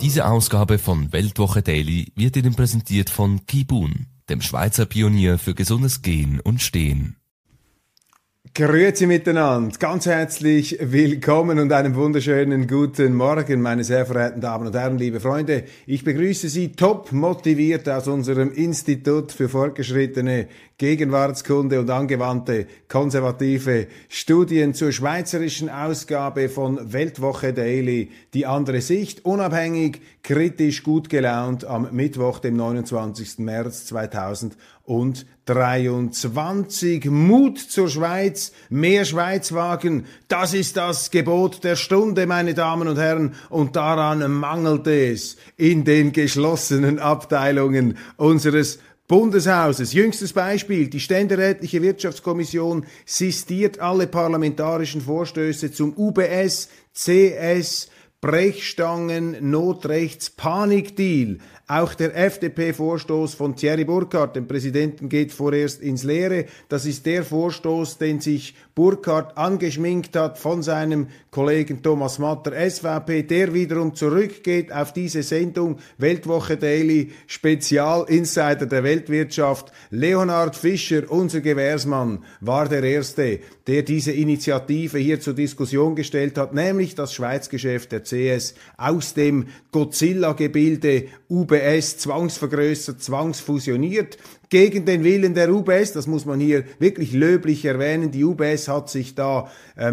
Diese Ausgabe von Weltwoche Daily wird Ihnen präsentiert von Kibun, dem Schweizer Pionier für gesundes Gehen und Stehen. Grüezi miteinander, ganz herzlich willkommen und einen wunderschönen guten Morgen, meine sehr verehrten Damen und Herren, liebe Freunde. Ich begrüße Sie top motiviert aus unserem Institut für fortgeschrittene Gegenwartskunde und angewandte konservative Studien zur schweizerischen Ausgabe von Weltwoche Daily, die andere Sicht, unabhängig, kritisch, gut gelaunt am Mittwoch, dem 29. März 2023. Mut zur Schweiz, mehr Schweiz wagen, das ist das Gebot der Stunde, meine Damen und Herren, und daran mangelt es in den geschlossenen Abteilungen unseres Bundeshauses. Jüngstes Beispiel, die Ständerätliche Wirtschaftskommission sistiert alle parlamentarischen Vorstöße zum UBS, CS, Brechstangen, Notrechts, Panikdeal. Auch der FDP-Vorstoß von Thierry Burkhardt, dem Präsidenten, geht vorerst ins Leere. Das ist der Vorstoß, den sich Burkhardt angeschminkt hat von seinem Kollegen Thomas Matter, SVP, der wiederum zurückgeht auf diese Sendung Weltwoche Daily, Spezial Insider der Weltwirtschaft. Leonhard Fischer, unser Gewährsmann, war der Erste, der diese Initiative hier zur Diskussion gestellt hat, nämlich das Schweizgeschäft der CS aus dem Godzilla-Gebilde UBS zwangsvergrößert, zwangsfusioniert, gegen den Willen der UBS, das muss man hier wirklich löblich erwähnen. Die UBS hat sich da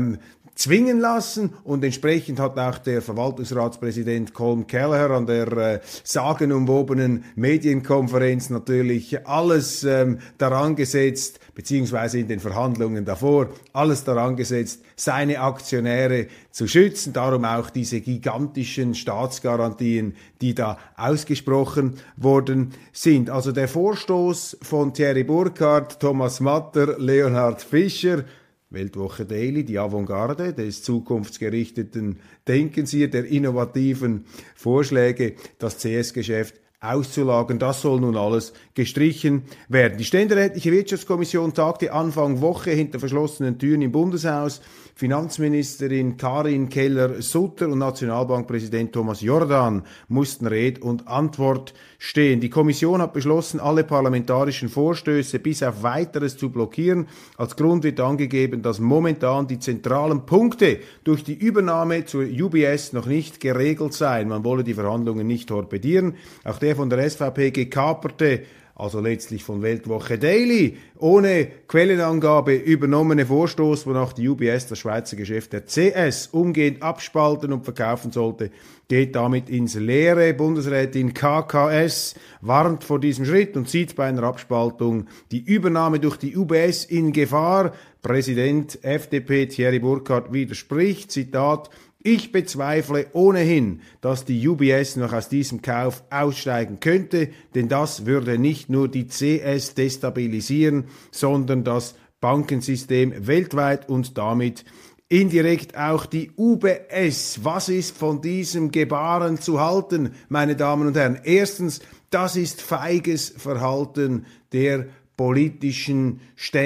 zwingen lassen und entsprechend hat auch der Verwaltungsratspräsident Colm Kelleher an der sagenumwobenen Medienkonferenz natürlich alles daran gesetzt, beziehungsweise in den Verhandlungen davor, alles daran gesetzt, seine Aktionäre zu schützen. Darum auch diese gigantischen Staatsgarantien, die da ausgesprochen worden sind. Also der Vorstoß von Thierry Burkhardt, Thomas Matter, Leonhard Fischer, Weltwoche Daily, die Avantgarde des zukunftsgerichteten Denkens hier, der innovativen Vorschläge, das CS-Geschäft auszulagern. Das soll nun alles gestrichen werden. Die Ständerätliche Wirtschaftskommission tagte Anfang Woche hinter verschlossenen Türen im Bundeshaus. Finanzministerin Karin Keller-Sutter und Nationalbankpräsident Thomas Jordan mussten Rede und Antwort stehen. Die Kommission hat beschlossen, alle parlamentarischen Vorstöße bis auf Weiteres zu blockieren. Als Grund wird angegeben, dass momentan die zentralen Punkte durch die Übernahme zur UBS noch nicht geregelt seien. Man wolle die Verhandlungen nicht torpedieren. Auch der von der SVP gekaperte, also letztlich von Weltwoche Daily, ohne Quellenangabe übernommene Vorstoß, wonach die UBS das Schweizer Geschäft der CS umgehend abspalten und verkaufen sollte, geht damit ins Leere. Bundesrätin KKS warnt vor diesem Schritt und sieht bei einer Abspaltung die Übernahme durch die UBS in Gefahr. Präsident FDP Thierry Burkhardt widerspricht, Zitat: Ich bezweifle ohnehin, dass die UBS noch aus diesem Kauf aussteigen könnte, denn das würde nicht nur die CS destabilisieren, sondern das Bankensystem weltweit und damit indirekt auch die UBS. Was ist von diesem Gebaren zu halten, meine Damen und Herren? Erstens, das ist feiges Verhalten der politischen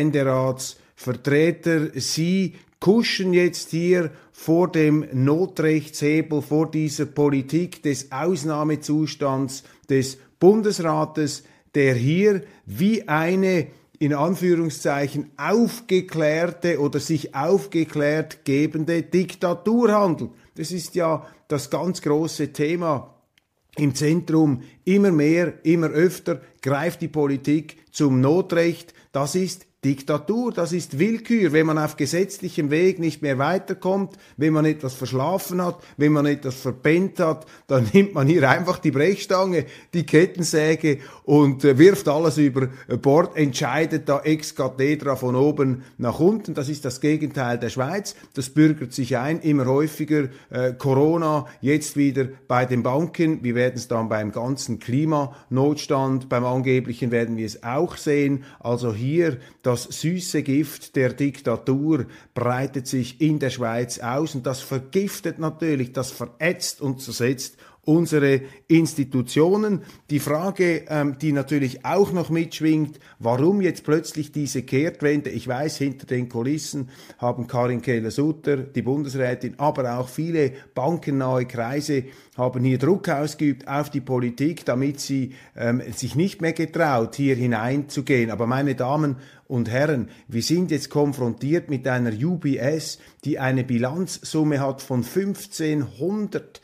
Ständeratsvertreter. Sie kuschen jetzt hier vor dem Notrechtshebel, vor dieser Politik des Ausnahmezustands des Bundesrates, der hier wie eine in Anführungszeichen aufgeklärte oder sich aufgeklärt gebende Diktatur handelt. Das ist ja das ganz große Thema im Zentrum. Immer mehr, immer öfter greift die Politik zum Notrecht. Das ist Diktatur, das ist Willkür, wenn man auf gesetzlichem Weg nicht mehr weiterkommt, wenn man etwas verschlafen hat, wenn man etwas verpennt hat, dann nimmt man hier einfach die Brechstange, die Kettensäge und wirft alles über Bord, entscheidet da ex cathedra von oben nach unten. Das ist das Gegenteil der Schweiz, das bürgert sich ein, immer häufiger Corona, jetzt wieder bei den Banken, wir werden es dann beim ganzen Klimanotstand, beim angeblichen werden wir es auch sehen, also hier das süße Gift der Diktatur breitet sich in der Schweiz aus und das vergiftet natürlich, das verätzt und zersetzt unsere Institutionen. Die Frage, die natürlich auch noch mitschwingt, warum jetzt plötzlich diese Kehrtwende? Ich weiß, hinter den Kulissen haben Karin Keller-Sutter, die Bundesrätin, aber auch viele bankennahe Kreise haben hier Druck ausgeübt auf die Politik, damit sie sich nicht mehr getraut, hier hineinzugehen. Aber meine Damen und Herren, wir sind jetzt konfrontiert mit einer UBS, die eine Bilanzsumme hat von 1500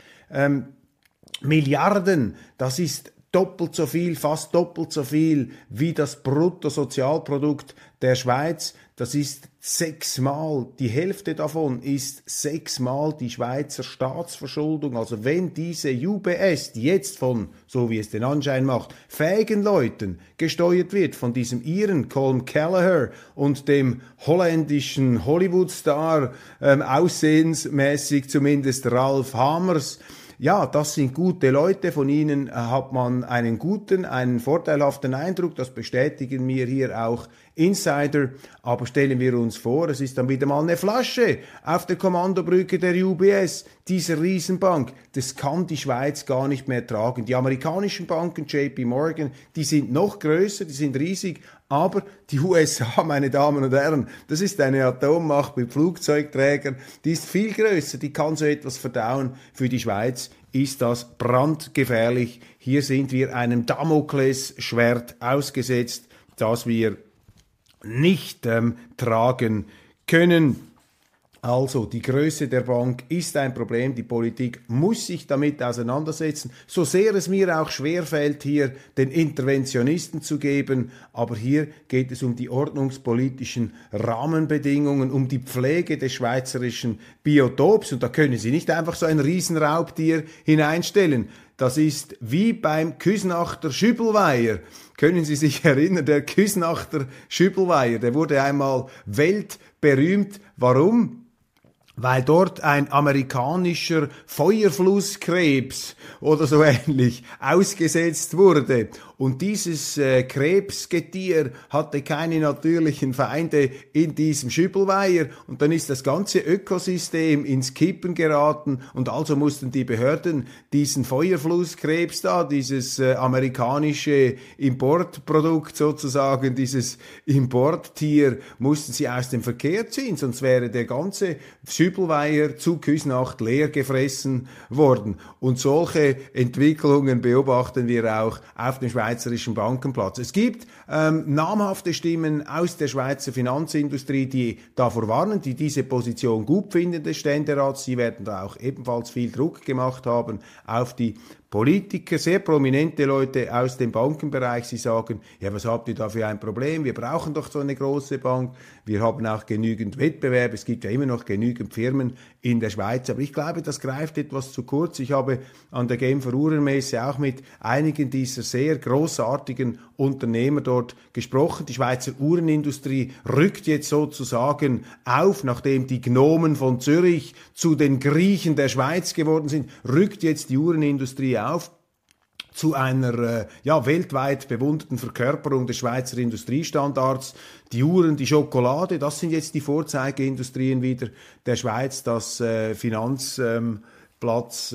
Milliarden. Das ist doppelt so viel, fast doppelt so viel wie das Bruttosozialprodukt der Schweiz. Das ist 6-mal, die Hälfte davon ist 6-mal die Schweizer Staatsverschuldung. Also wenn diese UBS, die jetzt von, so wie es den Anschein macht, fähigen Leuten gesteuert wird, von diesem Iren Colm Kelleher und dem holländischen Hollywood-Star, aussehensmäßig zumindest Ralph Hamers, ja, das sind gute Leute, von ihnen hat man einen vorteilhaften Eindruck, das bestätigen mir hier auch Insider, aber stellen wir uns vor, es ist dann wieder mal eine Flasche auf der Kommandobrücke der UBS, dieser Riesenbank. Das kann die Schweiz gar nicht mehr tragen. Die amerikanischen Banken, JP Morgan, die sind noch größer, die sind riesig, aber die USA, meine Damen und Herren, das ist eine Atommacht mit Flugzeugträgern, die ist viel größer, die kann so etwas verdauen. Für die Schweiz ist das brandgefährlich. Hier sind wir einem Damoklesschwert ausgesetzt, das wir nicht tragen können. Also die Größe der Bank ist ein Problem, die Politik muss sich damit auseinandersetzen, so sehr es mir auch schwerfällt, hier den Interventionisten zu geben, aber hier geht es um die ordnungspolitischen Rahmenbedingungen, um die Pflege des schweizerischen Biotops und da können Sie nicht einfach so ein Riesenraubtier hineinstellen. Das ist wie beim Küsnachter Schübelweiher. Können Sie sich erinnern, der Küsnachter Schübelweiher, der wurde einmal weltberühmt. Warum? Weil dort ein amerikanischer Feuerflusskrebs oder so ähnlich ausgesetzt wurde. Und dieses Krebsgetier hatte keine natürlichen Feinde in diesem Schübelweiher. Und dann ist das ganze Ökosystem ins Kippen geraten. Und also mussten die Behörden diesen Feuerflusskrebs da, dieses amerikanische Importprodukt sozusagen, dieses Importtier, mussten sie aus dem Verkehr ziehen. Sonst wäre der ganze Schübelweiher zu Küsnacht leer gefressen worden. Und solche Entwicklungen beobachten wir auch auf dem schweizerischen Bankenplatz. Es gibt namhafte Stimmen aus der Schweizer Finanzindustrie, die davor warnen, die diese Position gut finden des Ständerats. Sie werden da auch ebenfalls viel Druck gemacht haben auf die Politiker, sehr prominente Leute aus dem Bankenbereich, sie sagen, ja, was habt ihr da für ein Problem? Wir brauchen doch so eine große Bank. Wir haben auch genügend Wettbewerb. Es gibt ja immer noch genügend Firmen in der Schweiz. Aber ich glaube, das greift etwas zu kurz. Ich habe an der Genfer Uhrenmesse auch mit einigen dieser sehr großartigen Unternehmer dort gesprochen. Die Schweizer Uhrenindustrie rückt jetzt sozusagen auf, nachdem die Gnomen von Zürich zu den Griechen der Schweiz geworden sind, rückt jetzt die Uhrenindustrie auf zu einer weltweit bewunderten Verkörperung des Schweizer Industriestandards. Die Uhren, die Schokolade, das sind jetzt die Vorzeigeindustrien wieder der Schweiz, das Finanzplatz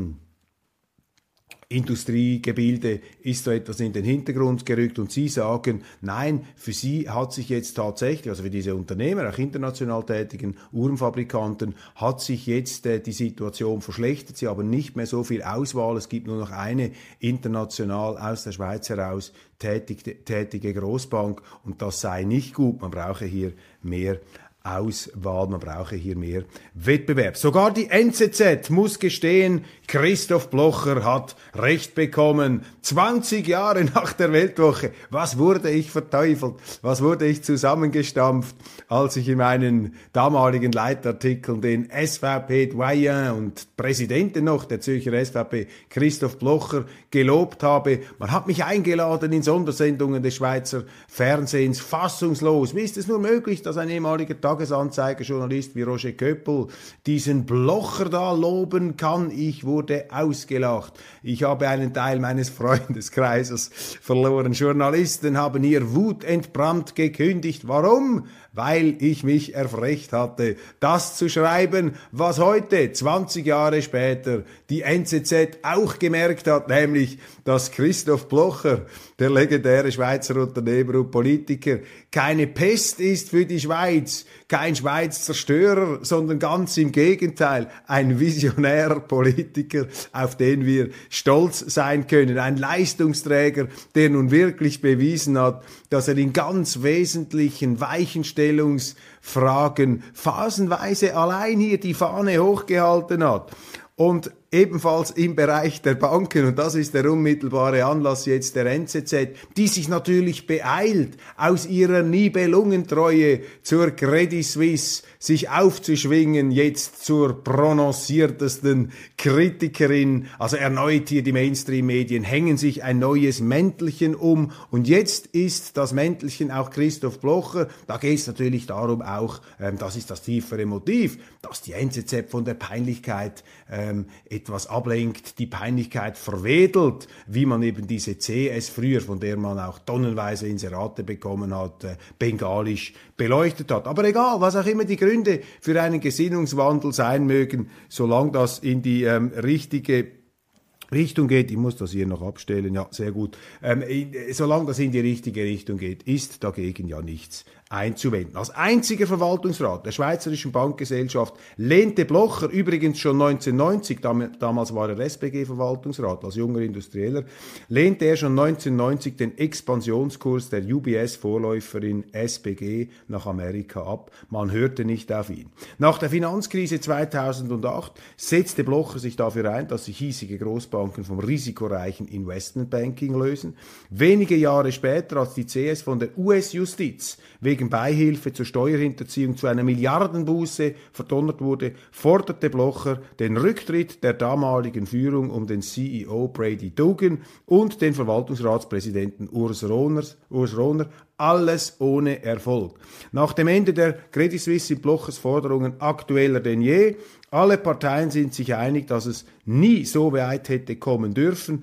Industriegebilde ist so etwas in den Hintergrund gerückt und Sie sagen, nein, für Sie hat sich jetzt tatsächlich, also für diese Unternehmer, auch international tätigen Uhrenfabrikanten, hat sich jetzt die Situation verschlechtert. Sie haben nicht mehr so viel Auswahl. Es gibt nur noch eine international aus der Schweiz heraus tätige Großbank und das sei nicht gut. Man brauche hier mehr Auswahl, man brauche hier mehr Wettbewerb. Sogar die NZZ muss gestehen, Christoph Blocher hat Recht bekommen. 20 Jahre nach der Weltwoche. Was wurde ich verteufelt? Was wurde ich zusammengestampft, als ich in meinen damaligen Leitartikeln den SVP-Doyen und Präsidenten noch der Zürcher SVP, Christoph Blocher, gelobt habe. Man hat mich eingeladen in Sondersendungen des Schweizer Fernsehens. Fassungslos. Wie ist es nur möglich, dass ein ehemaliger Tagesanzeiger-Journalist wie Roger Köppel diesen Blocher da loben kann? Ich wurde ausgelacht. Ich habe einen Teil meines Freundeskreises verloren. Journalisten haben hier wutentbrannt gekündigt. Warum? weil ich mich erfrecht hatte, das zu schreiben, was heute, 20 Jahre später, die NZZ auch gemerkt hat, nämlich, dass Christoph Blocher, der legendäre Schweizer Unternehmer und Politiker, keine Pest ist für die Schweiz, kein Schweiz-Zerstörer, sondern ganz im Gegenteil, ein visionärer Politiker, auf den wir stolz sein können, ein Leistungsträger, der nun wirklich bewiesen hat, dass er in ganz wesentlichen Weichenstellungsfragen phasenweise allein hier die Fahne hochgehalten hat. Und ebenfalls im Bereich der Banken, und das ist der unmittelbare Anlass jetzt der NZZ, die sich natürlich beeilt, aus ihrer Nibelungentreue zur Credit Suisse sich aufzuschwingen, jetzt zur prononciertesten Kritikerin. Also erneut hier die Mainstream-Medien hängen sich ein neues Mäntelchen um, und jetzt ist das Mäntelchen auch Christoph Blocher. Da geht es natürlich darum auch, das ist das tiefere Motiv, dass die NZZ von der Peinlichkeit etwas ablenkt, die Peinlichkeit verwedelt, wie man eben diese CS früher, von der man auch tonnenweise Inserate bekommen hat, bengalisch beleuchtet hat. Aber egal, was auch immer die Gründe für einen Gesinnungswandel sein mögen, solange das in die richtige Richtung geht, ich muss das hier noch abstellen, ja, sehr gut, solange das in die richtige Richtung geht, ist dagegen ja nichts einzuwenden. Als einziger Verwaltungsrat der Schweizerischen Bankgesellschaft lehnte Blocher übrigens schon 1990, damals war er SBG-Verwaltungsrat, als junger Industrieller, lehnte er schon 1990 den Expansionskurs der UBS-Vorläuferin SBG nach Amerika ab. Man hörte nicht auf ihn. Nach der Finanzkrise 2008 setzte Blocher sich dafür ein, dass sich hiesige Großbanken vom risikoreichen Investmentbanking lösen. Wenige Jahre später, als die CS von der US-Justiz wegen Beihilfe zur Steuerhinterziehung zu einer Milliardenbuße verdonnert wurde, forderte Blocher den Rücktritt der damaligen Führung um den CEO Brady Dougan und den Verwaltungsratspräsidenten Urs Rohner, alles ohne Erfolg. Nach dem Ende der Credit Suisse sind Blochers Forderungen aktueller denn je. Alle Parteien sind sich einig, dass es nie so weit hätte kommen dürfen.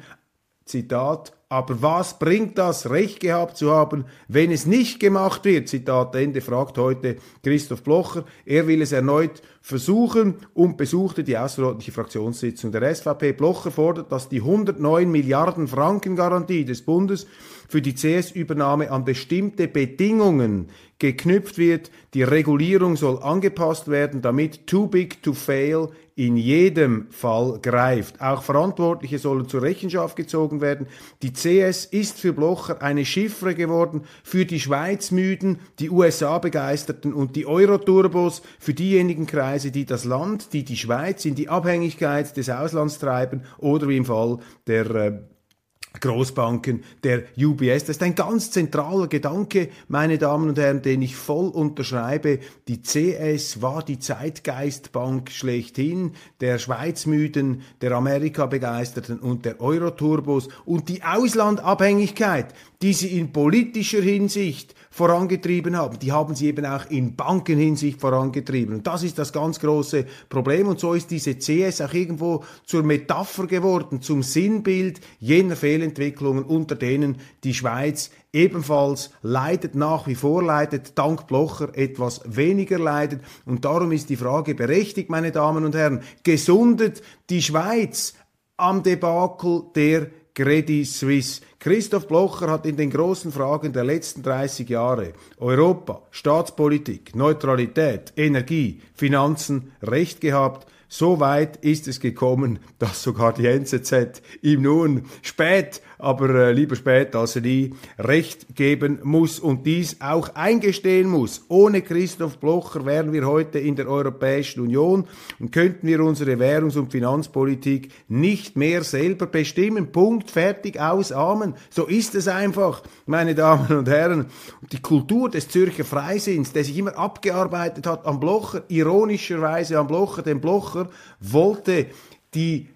Zitat: Aber was bringt das, Recht gehabt zu haben, wenn es nicht gemacht wird? Zitat Ende, fragt heute Christoph Blocher. Er will es erneut versuchen und besuchte die außerordentliche Fraktionssitzung der SVP. Blocher fordert, dass die 109 Milliarden Franken Garantie des Bundes für die CS-Übernahme an bestimmte Bedingungen geknüpft wird. Die Regulierung soll angepasst werden, damit too big to fail in jedem Fall greift. Auch Verantwortliche sollen zur Rechenschaft gezogen werden. Die CS ist für Blocher eine Chiffre geworden für die Schweiz-Müden, die USA-Begeisterten und die Euro-Turbos, für diejenigen Kreise, die das Land, die Schweiz in die Abhängigkeit des Auslands treiben, oder wie im Fall der Großbanken, der UBS. Das ist ein ganz zentraler Gedanke, meine Damen und Herren, den ich voll unterschreibe. Die CS war die Zeitgeistbank schlechthin, der Schweizmüden, der Amerika-Begeisterten und der Euro-Turbos. Und die Auslandabhängigkeit, die sie in politischer Hinsicht vorangetrieben haben, die haben sie eben auch in Bankenhinsicht vorangetrieben. Und das ist das ganz große Problem. Und so ist diese CS auch irgendwo zur Metapher geworden, zum Sinnbild jener Fehlentwicklungen, unter denen die Schweiz ebenfalls leidet, nach wie vor leidet, dank Blocher etwas weniger leidet. Und darum ist die Frage berechtigt, meine Damen und Herren, gesundet die Schweiz am Debakel der Credit Suisse? Christoph Blocher hat in den großen Fragen der letzten 30 Jahre Europa, Staatspolitik, Neutralität, Energie, Finanzen recht gehabt. So weit ist es gekommen, dass sogar die NZZ ihm nun spät, aber lieber spät als nie, Recht geben muss und dies auch eingestehen muss. Ohne Christoph Blocher wären wir heute in der Europäischen Union und könnten wir unsere Währungs- und Finanzpolitik nicht mehr selber bestimmen. Punkt, fertig, aus, Amen. So ist es einfach, meine Damen und Herren. Und die Kultur des Zürcher Freisinns, der sich immer abgearbeitet hat am Blocher, ironischerweise am Blocher, denn Blocher wollte die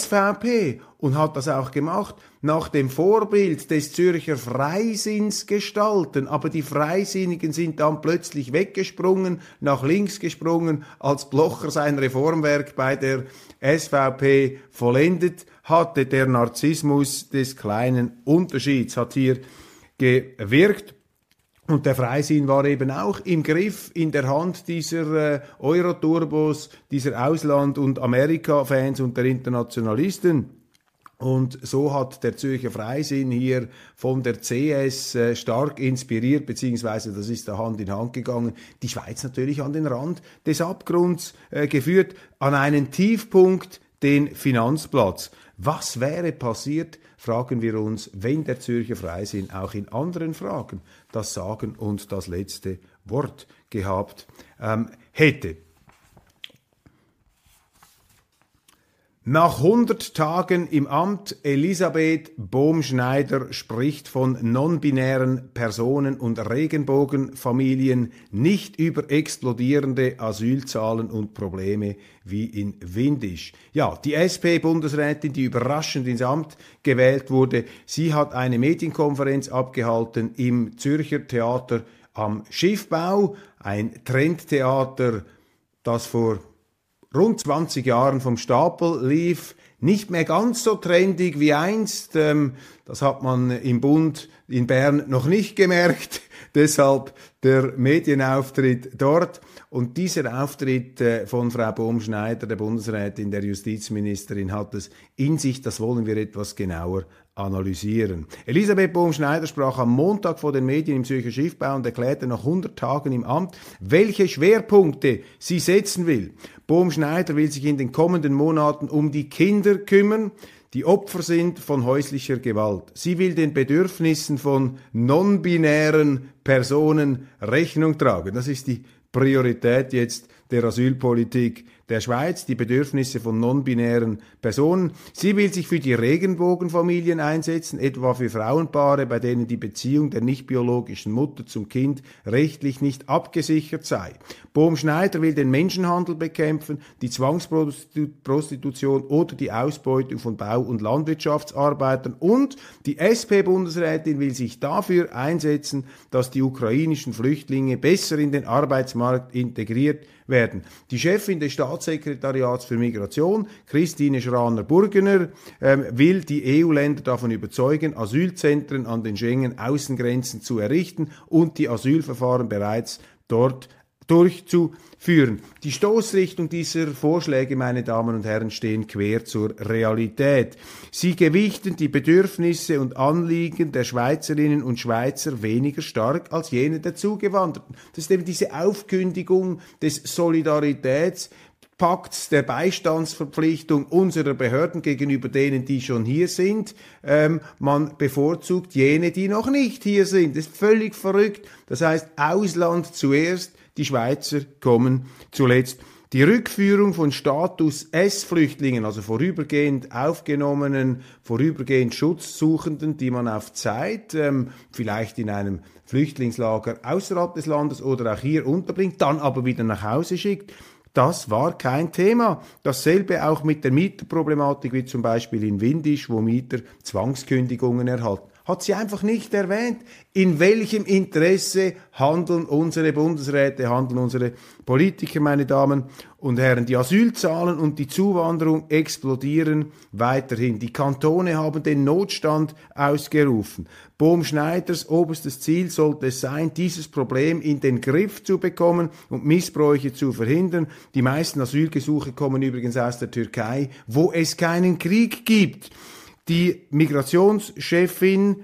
SVP und hat das auch gemacht, nach dem Vorbild des Zürcher Freisinns gestalten. Aber die Freisinnigen sind dann plötzlich weggesprungen, nach links gesprungen, als Blocher sein Reformwerk bei der SVP vollendet hatte. Der Narzissmus des kleinen Unterschieds hat hier gewirkt. Und der Freisinn war eben auch im Griff, in der Hand dieser Euroturbos, dieser Ausland- und Amerika-Fans und der Internationalisten. Und so hat der Zürcher Freisinn hier von der CS stark inspiriert, beziehungsweise das ist da Hand in Hand gegangen, die Schweiz natürlich an den Rand des Abgrunds geführt, an einen Tiefpunkt, den Finanzplatz. Was wäre passiert, fragen wir uns, wenn der Zürcher Freisinn auch in anderen Fragen das Sagen und das letzte Wort gehabt hätte. Nach 100 Tagen im Amt, Elisabeth Bohm-Schneider spricht von non-binären Personen und Regenbogenfamilien, nicht über explodierende Asylzahlen und Probleme wie in Windisch. Ja, die SP-Bundesrätin, die überraschend ins Amt gewählt wurde, sie hat eine Medienkonferenz abgehalten im Zürcher Theater am Schiffbau, ein Trendtheater, das vor rund 20 Jahren vom Stapel lief, nicht mehr ganz so trendig wie einst. Das hat man im Bund in Bern noch nicht gemerkt. Deshalb der Medienauftritt dort. Und dieser Auftritt von Frau Bohm-Schneider, der Bundesrätin, der Justizministerin, hat es in sich. Das wollen wir etwas genauer analysieren. Elisabeth Bohm-Schneider sprach am Montag vor den Medien im Zürcher Schiffbau und erklärte nach 100 Tagen im Amt, welche Schwerpunkte sie setzen will. Bohm-Schneider will sich in den kommenden Monaten um die Kinder kümmern, die Opfer sind von häuslicher Gewalt. Sie will den Bedürfnissen von non-binären Personen Rechnung tragen. Das ist die Priorität jetzt der Asylpolitik der Schweiz, die Bedürfnisse von non-binären Personen. Sie will sich für die Regenbogenfamilien einsetzen, etwa für Frauenpaare, bei denen die Beziehung der nicht biologischen Mutter zum Kind rechtlich nicht abgesichert sei. Bohm-Schneider will den Menschenhandel bekämpfen, die Zwangsprostitution oder die Ausbeutung von Bau- und Landwirtschaftsarbeitern, und die SP-Bundesrätin will sich dafür einsetzen, dass die ukrainischen Flüchtlinge besser in den Arbeitsmarkt integriert werden. Die Chefin des Staatssekretariats für Migration, Christine Schraner-Burgener, will die EU-Länder davon überzeugen, Asylzentren an den Schengen-Außengrenzen zu errichten und die Asylverfahren bereits dort durchzuführen. Die Stoßrichtung dieser Vorschläge, meine Damen und Herren, stehen quer zur Realität. Sie gewichten die Bedürfnisse und Anliegen der Schweizerinnen und Schweizer weniger stark als jene der Zugewanderten. Das ist eben diese Aufkündigung des Solidaritätspakts, der Beistandsverpflichtung unserer Behörden gegenüber denen, die schon hier sind. Man bevorzugt jene, die noch nicht hier sind. Das ist völlig verrückt. Das heißt, Ausland zuerst, die Schweizer kommen zuletzt. Die Rückführung von Status S-Flüchtlingen, also vorübergehend aufgenommenen, vorübergehend Schutzsuchenden, die man auf Zeit vielleicht in einem Flüchtlingslager außerhalb des Landes oder auch hier unterbringt, dann aber wieder nach Hause schickt, das war kein Thema. Dasselbe auch mit der Mieterproblematik, wie zum Beispiel in Windisch, wo Mieter Zwangskündigungen erhalten. Hat sie einfach nicht erwähnt. In welchem Interesse handeln unsere Bundesräte, handeln unsere Politiker, meine Damen und Herren? Die Asylzahlen und die Zuwanderung explodieren weiterhin. Die Kantone haben den Notstand ausgerufen. Bohm-Schneiders oberstes Ziel sollte es sein, dieses Problem in den Griff zu bekommen und Missbräuche zu verhindern. Die meisten Asylgesuche kommen übrigens aus der Türkei, wo es keinen Krieg gibt. Die Migrationschefin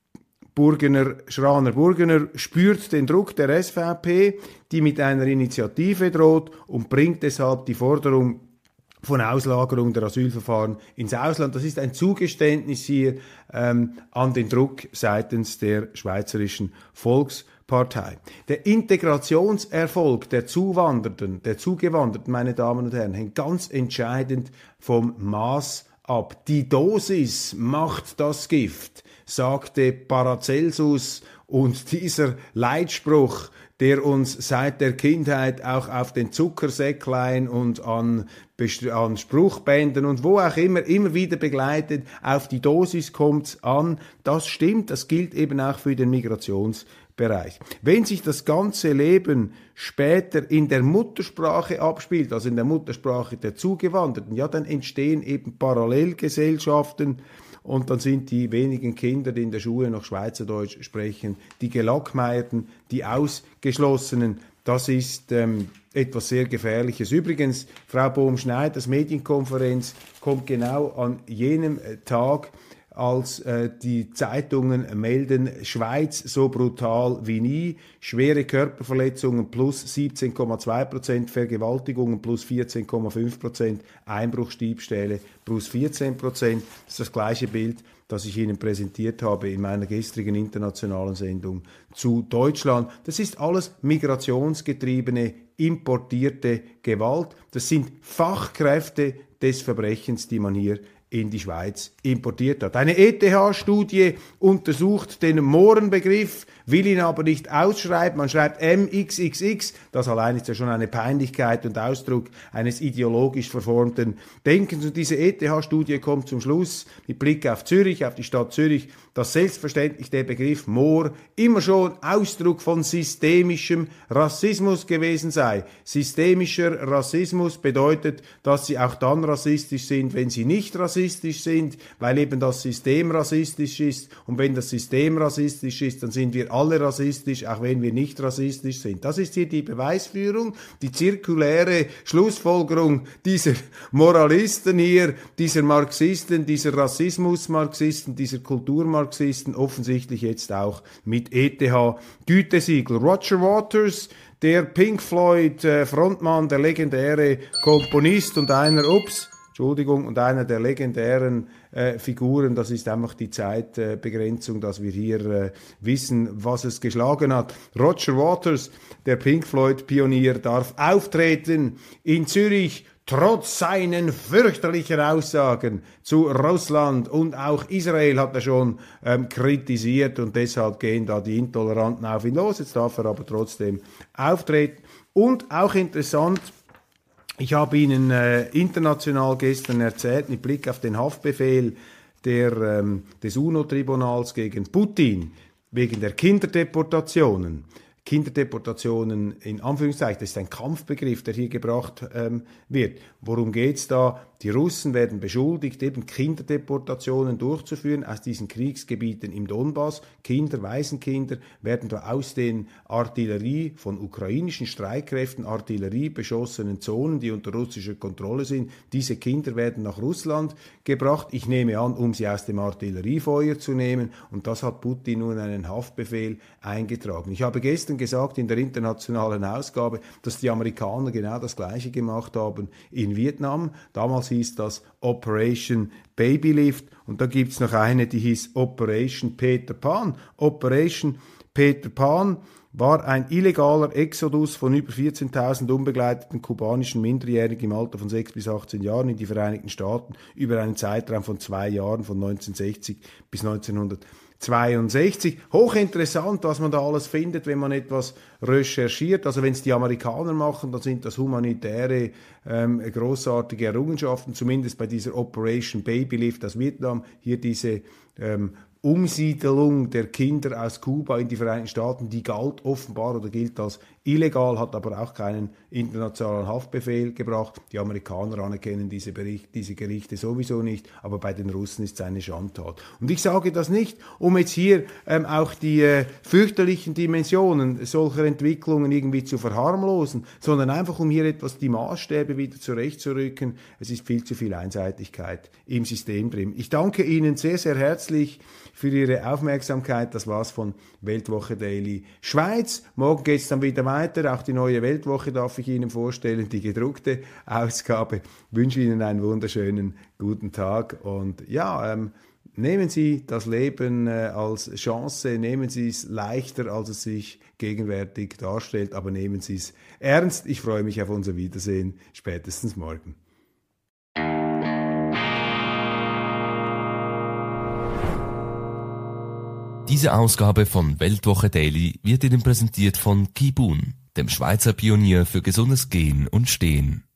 Schraner-Burgener spürt den Druck der SVP, die mit einer Initiative droht, und bringt deshalb die Forderung von Auslagerung der Asylverfahren ins Ausland. Das ist ein Zugeständnis hier an den Druck seitens der Schweizerischen Volkspartei. Der Integrationserfolg der Zugewanderten, meine Damen und Herren, hängt ganz entscheidend vom Maß ab. Die Dosis macht das Gift, sagte Paracelsus, und dieser Leitspruch, der uns seit der Kindheit auch auf den Zuckersäcklein und an Spruchbändern und wo auch immer wieder begleitet, auf die Dosis kommt's an, das stimmt, das gilt eben auch für den Migrationsbereich. Bereich. Wenn sich das ganze Leben später in der Muttersprache abspielt, also in der Muttersprache der Zugewanderten, ja, dann entstehen eben Parallelgesellschaften und dann sind die wenigen Kinder, die in der Schule noch Schweizerdeutsch sprechen, die Gelackmeierten, die Ausgeschlossenen. Das ist etwas sehr Gefährliches. Übrigens, Frau Bohm-Schneiders Medienkonferenz kommt genau an jenem Tag, als die Zeitungen melden, Schweiz so brutal wie nie, schwere Körperverletzungen plus 17,2%, Vergewaltigungen plus 14,5%, Einbruchsdiebstähle plus 14%. Das ist das gleiche Bild, das ich Ihnen präsentiert habe in meiner gestrigen internationalen Sendung zu Deutschland. Das ist alles migrationsgetriebene, importierte Gewalt. Das sind Fachkräfte des Verbrechens, die man hier in die Schweiz importiert hat. Eine ETH-Studie untersucht den Mohrenbegriff, will ihn aber nicht ausschreiben. Man schreibt MXXX. Das allein ist ja schon eine Peinlichkeit und Ausdruck eines ideologisch verformten Denkens. Und diese ETH-Studie kommt zum Schluss, mit Blick auf Zürich, auf die Stadt Zürich, dass selbstverständlich der Begriff Moor immer schon Ausdruck von systemischem Rassismus gewesen sei. Systemischer Rassismus bedeutet, dass sie auch dann rassistisch sind, wenn sie nicht rassistisch sind, weil eben das System rassistisch ist. Und wenn das System rassistisch ist, dann sind wir alle rassistisch, auch wenn wir nicht rassistisch sind. Das ist hier die Beweisführung, die zirkuläre Schlussfolgerung dieser Moralisten hier, dieser Marxisten, dieser Rassismus-Marxisten, dieser Kulturmarxisten, offensichtlich jetzt auch mit ETH-Gütesiegel. Roger Waters, der Pink Floyd Frontmann, der legendäre Komponist und einer der legendären Figuren, das ist einfach die Zeitbegrenzung, dass wir hier wissen, was es geschlagen hat. Roger Waters, der Pink Floyd Pionier, darf auftreten in Zürich, trotz seinen fürchterlichen Aussagen zu Russland, und auch Israel hat er schon kritisiert, und deshalb gehen da die Intoleranten auf ihn los. Jetzt darf er aber trotzdem auftreten. Und auch interessant, ich habe Ihnen international gestern erzählt, mit Blick auf den Haftbefehl des UNO-Tribunals gegen Putin wegen der Kinderdeportationen. Kinderdeportationen in Anführungszeichen, das ist ein Kampfbegriff, der hier gebracht wird. Worum geht's da? Die Russen werden beschuldigt, eben Kinderdeportationen durchzuführen aus diesen Kriegsgebieten im Donbass. Kinder, Waisenkinder werden da aus den Artillerie von ukrainischen Streitkräften, Artillerie beschossenen Zonen, die unter russischer Kontrolle sind. Diese Kinder werden nach Russland gebracht. Ich nehme an, um sie aus dem Artilleriefeuer zu nehmen. Und das hat Putin nun einen Haftbefehl eingetragen. Ich habe gestern gesagt in der internationalen Ausgabe, dass die Amerikaner genau das Gleiche gemacht haben in Vietnam. Damals hieß das Operation Babylift, und da gibt's noch eine, die hieß Operation Peter Pan. Operation Peter Pan war ein illegaler Exodus von über 14.000 unbegleiteten kubanischen Minderjährigen im Alter von 6 bis 18 Jahren in die Vereinigten Staaten über einen Zeitraum von 2 Jahren, von 1960 bis 1962. Hochinteressant, was man da alles findet, wenn man etwas recherchiert. Also wenn es die Amerikaner machen, dann sind das humanitäre, großartige Errungenschaften, zumindest bei dieser Operation Babylift aus Vietnam, hier diese Umsiedelung der Kinder aus Kuba in die Vereinigten Staaten, die galt offenbar oder gilt als illegal, hat aber auch keinen internationalen Haftbefehl gebracht. Die Amerikaner anerkennen diese Gerichte sowieso nicht, aber bei den Russen ist es eine Schandtat. Und ich sage das nicht, um jetzt hier auch die fürchterlichen Dimensionen solcher Entwicklungen irgendwie zu verharmlosen, sondern einfach um hier etwas die Maßstäbe wieder zurechtzurücken. Es ist viel zu viel Einseitigkeit im System drin. Ich danke Ihnen sehr, sehr herzlich für Ihre Aufmerksamkeit. Das war's von Weltwoche Daily Schweiz. Morgen geht's dann wieder weiter. Auch die neue Weltwoche darf ich Ihnen vorstellen, die gedruckte Ausgabe. Ich wünsche Ihnen einen wunderschönen guten Tag und ja, nehmen Sie das Leben als Chance, nehmen Sie es leichter, als es sich gegenwärtig darstellt, aber nehmen Sie es ernst. Ich freue mich auf unser Wiedersehen, spätestens morgen. Diese Ausgabe von Weltwoche Daily wird Ihnen präsentiert von Kibun, dem Schweizer Pionier für gesundes Gehen und Stehen.